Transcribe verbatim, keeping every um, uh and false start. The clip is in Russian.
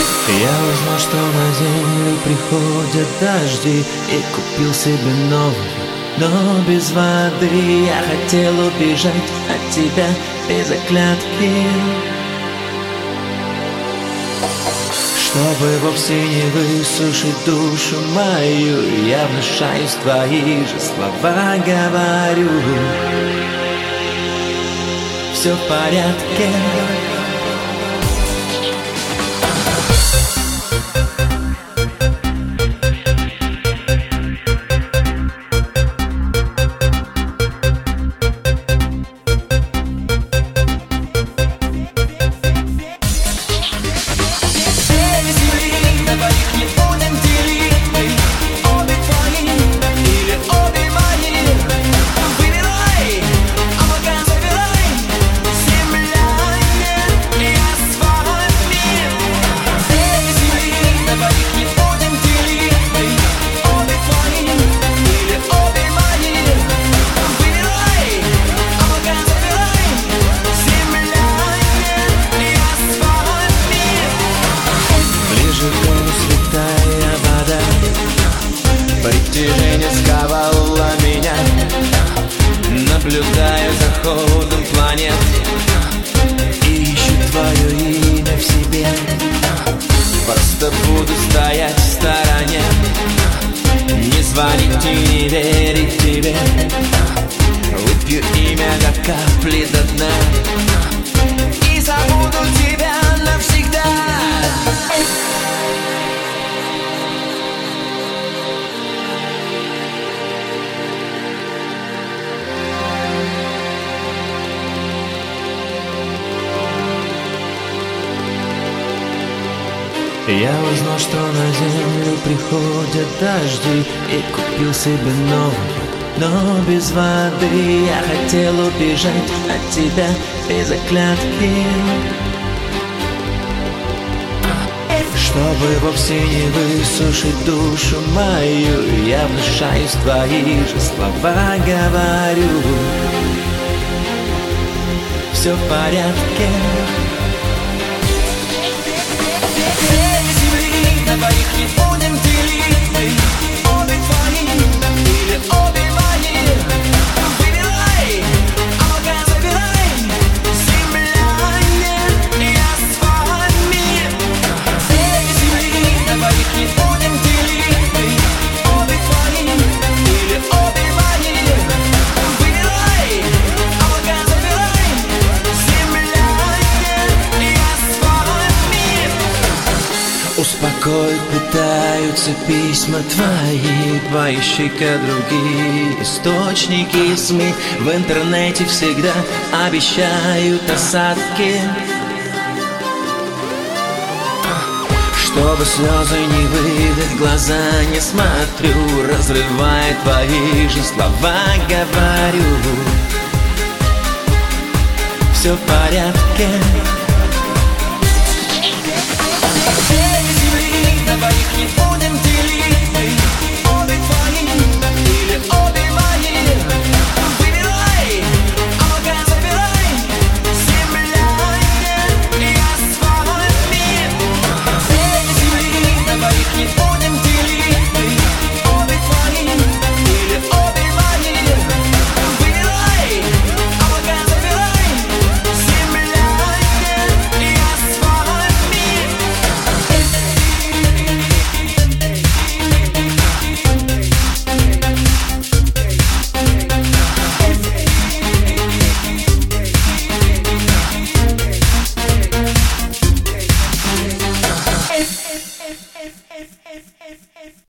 Я узнал, что на землю приходят дожди, и купил себе новую, но без воды. Я хотел убежать от тебя без оглядки, чтобы вовсе не высушить душу мою. Я внушаюсь, твои же слова говорю. Все в порядке. Святая вода, притяжение сковало меня. Наблюдаю за ходом планет, ищу твое имя в себе. Просто буду стоять в стороне, не звонить и не верить тебе. Выпью имя до капли до дна и забуду тебя навсегда. Я узнал, что на землю приходят дожди, и купил себе новую, но без воды. Я хотел убежать от тебя без оглядки, чтобы вовсе не высушить душу мою. Я внушаюсь, твои же слова говорю. Все в порядке. На двоих не будем делить мы, обе твои или обе мои. Выбирай, а пока забирай. Земля и асфальт мир. Две земли, на двоих не будем делить мы, обе твои или обе мои. Выбирай, а пока забирай. Земля и асфальт мир. Успокоить пытаются письма твои, поищи-ка другие источники СМИ. В интернете всегда обещают осадки, чтобы слезы не выдать, глаза не смотрю. Разрывая твои же слова говорю. Все в порядке.